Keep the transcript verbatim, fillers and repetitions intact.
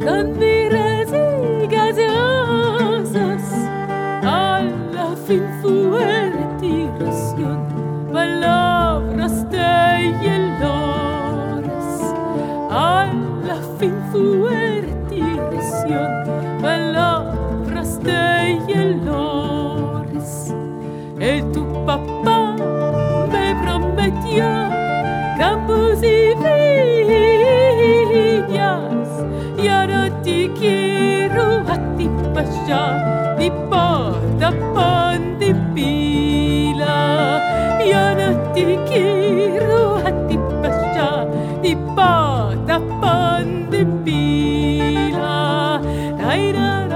con miras y gaseosas. A la fin fue retiración, palabras de hielores. A la fin fue retiración, palabras de hielores. El tu papá me prometió campos y viñas, y ahora te quiero a ti para allá, ni porta pan de pila. Y ahora te quiero a ti para allá, ni porta pan de pila. La, la,